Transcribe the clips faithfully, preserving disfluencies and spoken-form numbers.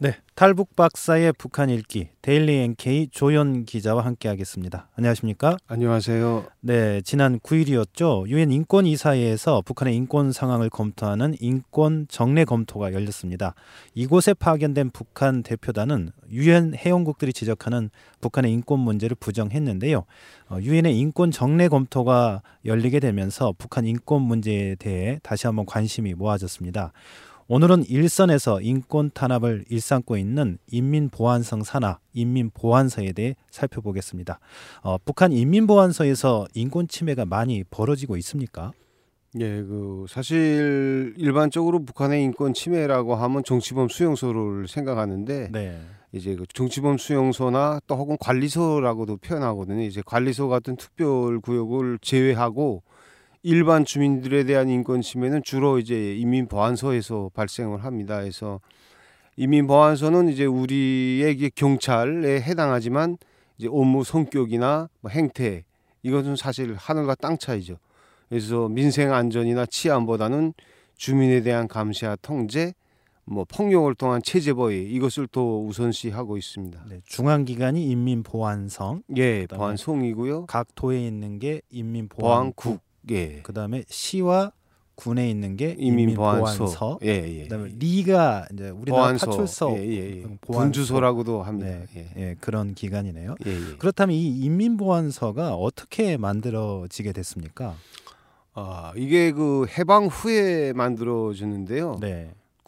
네, 탈북 박사의 북한 읽기 데일리 엔케이 조연 기자와 함께하겠습니다. 안녕하십니까? 안녕하세요. 네, 지난 구 일이었죠. 유엔 인권이사회에서 북한의 인권 상황을 검토하는 인권 정례 검토가 열렸습니다. 이곳에 파견된 북한 대표단은 유엔 회원국들이 지적하는 북한의 인권 문제를 부정했는데요. 유엔의 인권 정례 검토가 열리게 되면서 북한 인권 문제에 대해 다시 한번 관심이 모아졌습니다. 오늘은 일선에서 인권 탄압을 일삼고 있는 인민보안성 산하 인민보안서에 대해 살펴보겠습니다. 어, 북한 인민보안서에서 인권 침해가 많이 벌어지고 있습니까? 예, 그 사실 일반적으로 북한의 인권 침해라고 하면 정치범 수용소를 생각하는데 네. 이제 그 정치범 수용소나 또 혹은 관리소라고도 표현하거든요. 이제 관리소 같은 특별 구역을 제외하고 일반 주민들에 대한 인권 침해는 주로 이제 인민보안소에서 발생을 합니다. 그래서 인민보안소는 이제 우리의 이게 경찰에 해당하지만 이제 업무 성격이나 뭐 행태 이것은 사실 하늘과 땅 차이죠. 그래서 민생 안전이나 치안보다는 주민에 대한 감시와 통제, 뭐 폭력을 통한 체제 보위 이것을 더 우선시하고 있습니다. 네, 중앙기관이 인민보안성, 예, 보안성이고요. 각 도에 있는 게 인민보안국. 보안국. 예. 그다음에 시와 군에 있는 게 인민보안소. 인민보안서. 예, 예. 그다음에 리가 이제 우리나라 보안소. 파출소, 예, 예, 예. 보안소. 분주소라고도 합니다. 네, 예. 예, 그런 기관이네요. 예, 예. 그렇다면 이 인민보안서가 어떻게 만들어지게 됐습니까? 아, 이게 그 해방 후에 만들어졌는데요. 네.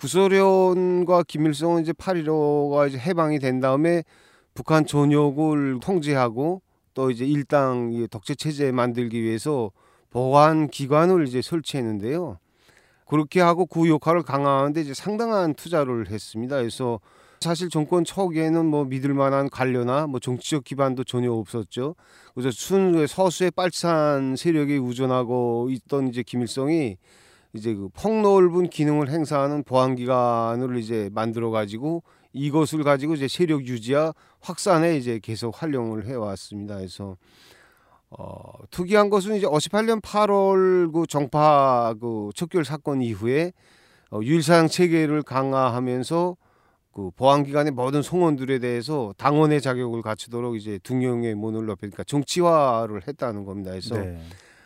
구소련과 김일성은 이제 팔일오가 이제 해방이 된 다음에 북한 전역을 통제하고 또 이제 일당 독재 체제 만들기 위해서 보안 기관을 이제 설치했는데요. 그렇게 하고 그 역할을 강화하는데 이제 상당한 투자를 했습니다. 그래서 사실 정권 초기에는 뭐 믿을 만한 관료나 뭐 정치적 기반도 전혀 없었죠. 그래서 순 서수의 빨치산 세력에 의존하고 있던 이제 김일성이 이제 그 폭넓은 기능을 행사하는 보안 기관을 이제 만들어 가지고 이것을 가지고 이제 세력 유지와 확산에 이제 계속 활용을 해왔습니다. 그래서 어, 특이한 것은 이제 오십팔 년 팔월 그 정파 그 척결 사건 이후에 어, 유일사상 체계를 강화하면서 그 보안기관의 모든 성원들에 대해서 당원의 자격을 갖추도록 이제 등용의 문을 높이니까 정치화를 했다는 겁니다. 그래서 네.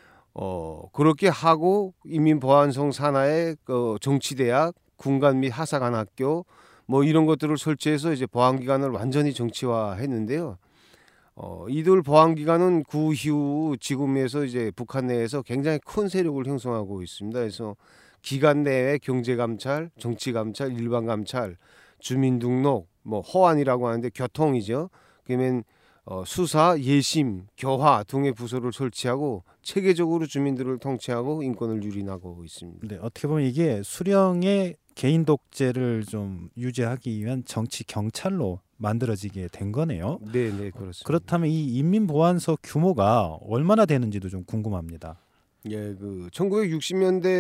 어, 그렇게 하고 인민보안성 산하의 그 정치대학, 군관 및 하사관학교 뭐 이런 것들을 설치해서 이제 보안기관을 완전히 정치화했는데요. 어, 이들 보안기관은 그 이후 지금에서 이제 북한 내에서 굉장히 큰 세력을 형성하고 있습니다. 그래서 기관 내의 경제감찰, 정치감찰, 일반감찰, 주민등록, 뭐 허안이라고 하는데 교통이죠. 그러면 어, 수사, 예심, 교화 등의 부서를 설치하고 체계적으로 주민들을 통치하고 인권을 유린하고 있습니다. 네, 어떻게 보면 이게 수령의 개인 독재를 좀 유지하기 위한 정치 경찰로 만들어지게 된 거네요. 네, 네, 그렇습니다. 그렇다면 이 인민보안서 규모가 얼마나 되는지도 좀 궁금합니다. 예, 그 천구백육십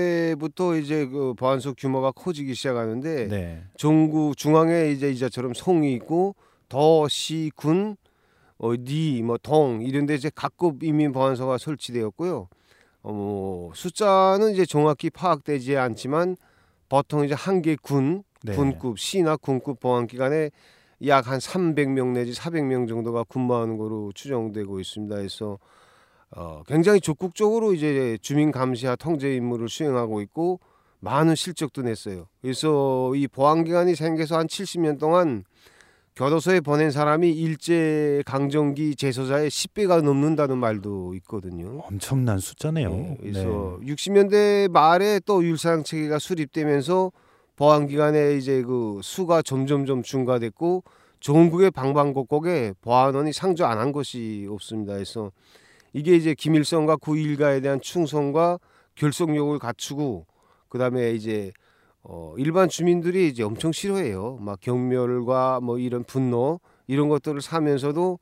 년대부터 이제 그 보안소 규모가 커지기 시작하는데 네. 전국 중앙에 이제 이자처럼 성이 있고 도, 시, 군, 어, 리, 뭐 동 이런데 이제 각급 인민보안소가 설치되었고요. 어, 뭐 숫자는 이제 정확히 파악되지 않지만 보통 이제 한 개 군, 네. 군급 시나 군급 보안기관에 약 한 삼백 명 내지 사백 명 정도가 근무하는 거로 추정되고 있습니다. 그래서 어, 굉장히 적극적으로 이제 주민 감시와 통제 임무를 수행하고 있고 많은 실적도 냈어요. 그래서 이 보안기관이 생겨서 한 칠십 년 동안 교도소에 보낸 사람이 일제 강점기 재소자의 십 배가 넘는다는 말도 있거든요. 엄청난 숫자네요. 네, 그래서 네. 육십 년대 말에 또 유일사상 체계가 수립되면서 보안기관의 이제 그 수가 점점점 증가됐고 전국의 방방곡곡에 보안원이 상주 안 한 것이 없습니다. 그래서 이게 이제 김일성과 그 일가에 대한 충성과 결속력을 갖추고 그다음에 이제 어, 일반 주민들이 이제 엄청 싫어해요. 막 경멸과 뭐 이런 분노 이런 것들을 사면서도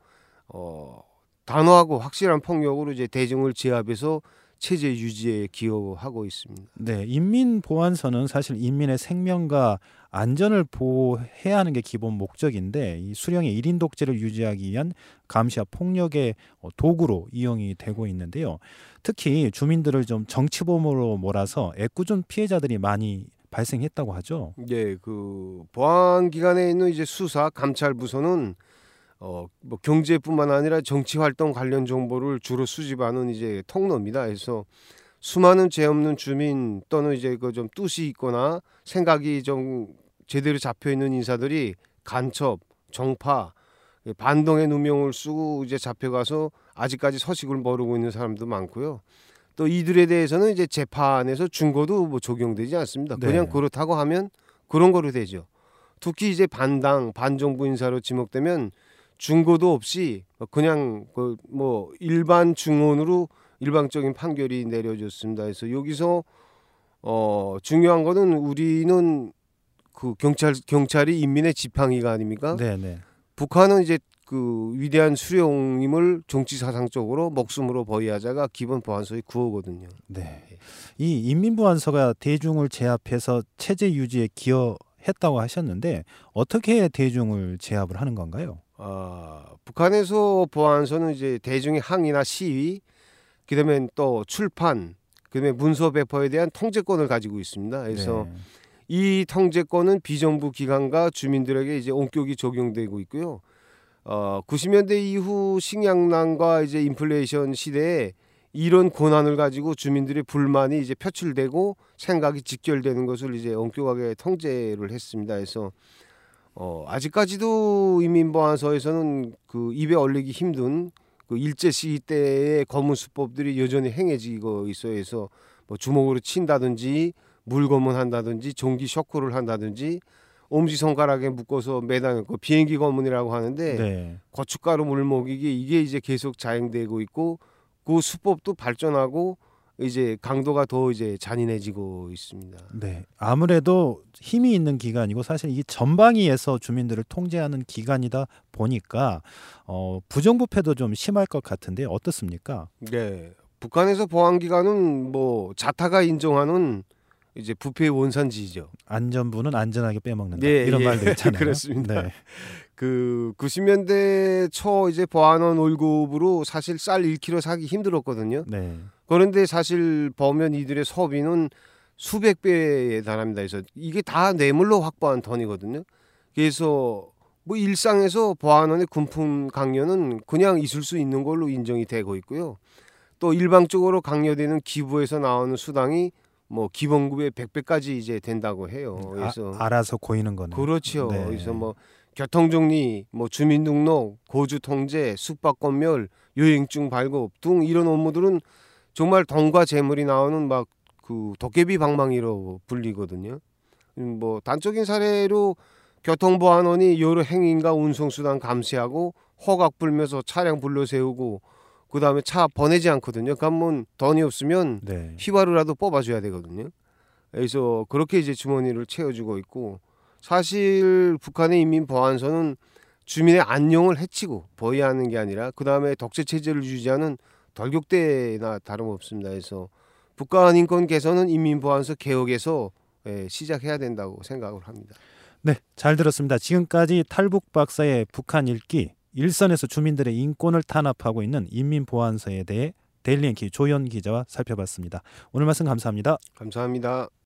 어, 단호하고 확실한 폭력으로 이제 대중을 제압해서 체제 유지에 기여하고 있습니다. 네, 인민보안서는 사실 인민의 생명과 안전을 보호해야 하는 게 기본 목적인데 이 수령의 일인 독재를 유지하기 위한 감시와 폭력의 도구로 이용이 되고 있는데요. 특히 주민들을 좀 정치범으로 몰아서 애꿎은 피해자들이 많이 발생했다고 하죠. 예, 그 보안 기관에 있는 이제 수사 감찰 부서는 어 뭐 경제뿐만 아니라 정치 활동 관련 정보를 주로 수집하는 이제 통로입니다. 그래서 수많은 죄 없는 주민 또는 이제 그 좀 뜻이 있거나 생각이 좀 제대로 잡혀 있는 인사들이 간첩, 정파, 반동의 누명을 쓰고 이제 잡혀가서 아직까지 서식을 모르고 있는 사람도 많고요. 또 이들에 대해서는 이제 재판에서 준거도 뭐 적용되지 않습니다. 그냥 네. 그렇다고 하면 그런 거로 되죠. 특히 이제 반당, 반정부 인사로 지목되면 준거도 없이 그냥 그 뭐 일반 중원으로 일방적인 판결이 내려졌습니다. 그래서 여기서 어 중요한 거는 우리는 그 경찰 경찰이 인민의 지팡이가 아닙니까? 네, 네. 북한은 이제 그 위대한 수령임을 정치 사상적으로 목숨으로 버리하자가 기본 보안소의 구호거든요. 네. 이 인민보안서가 대중을 제압해서 체제 유지에 기여했다고 하셨는데 어떻게 대중을 제압을 하는 건가요? 아, 북한에서 보안소는 이제 대중의 항의나 시위, 그다음에 또 출판, 그다음에 문서 배포에 대한 통제권을 가지고 있습니다. 그래서 네. 이 통제권은 비정부 기관과 주민들에게 이제 엄격히 적용되고 있고요. 어, 구십 년대 이후 식량난과 이제 인플레이션 시대에 이런 권한을 가지고 주민들의 불만이 이제 표출되고 생각이 직결되는 것을 이제 엄격하게 통제를 했습니다. 그래서 어, 아직까지도 인민보안서에서는 그 입에 얼리기 힘든 그 일제 시기 때의 검은 수법들이 여전히 행해지고 있어요. 그래서 뭐 주먹으로 친다든지 물검문한다든지 전기 쇼크를 한다든지 엄지 손가락에 묶어서 매다는 그 비행기 검문이라고 하는데 네. 고춧가루 물 먹이기 이게 이제 계속 자행되고 있고 그 수법도 발전하고 이제 강도가 더 이제 잔인해지고 있습니다. 네. 아무래도 힘이 있는 기관이고 사실 이 전방위에서 주민들을 통제하는 기관이다 보니까 어, 부정부패도 좀 심할 것 같은데 어떻습니까? 네, 북한에서 보안기관은 뭐 자타가 인정하는 이제 부패의 원산지죠. 안전부는 안전하게 빼먹는다. 네, 이런 예. 말도 있잖아요. 그렇습니다. 네. 그 구십 년대 초 이제 보안원 월급으로 사실 쌀 일 킬로그램 사기 힘들었거든요. 네. 그런데 사실 보면 이들의 소비는 수백 배에 달합니다. 그래서 이게 다 뇌물로 확보한 돈이거든요. 그래서 뭐 일상에서 보안원의 군품 강요는 그냥 있을 수 있는 걸로 인정이 되고 있고요. 또 일방적으로 강요되는 기부에서 나오는 수당이 뭐 기본급의 백 배까지 이제 된다고 해요. 그래서 아, 알아서 고이는 거는. 그렇죠. 네. 그래서 뭐 교통정리, 뭐 주민등록, 거주통제, 숙박검열, 여행증 발급 등 이런 업무들은 정말 돈과 재물이 나오는 막 그 도깨비 방망이로 불리거든요. 음, 뭐 단적인 사례로 교통보안원이 여러 행인과 운송수단 감시하고 허각 불면서 차량 불러 세우고 그 다음에 차 보내지 않거든요. 그러면 돈이 없으면 네. 휘바루라도 뽑아줘야 되거든요. 그래서 그렇게 이제 주머니를 채워주고 있고 사실 북한의 인민보안서는 주민의 안녕을 해치고 보위하는 게 아니라 그 다음에 독재 체제를 유지하는 돌격대나 다름없습니다. 그래서 북한 인권 개선은 인민보안서 개혁에서 예, 시작해야 된다고 생각을 합니다. 네, 잘 들었습니다. 지금까지 탈북 박사의 북한 읽기 일선에서 주민들의 인권을 탄압하고 있는 인민보안서에 대해 데일리엔키 조현 기자와 살펴봤습니다. 오늘 말씀 감사합니다. 감사합니다.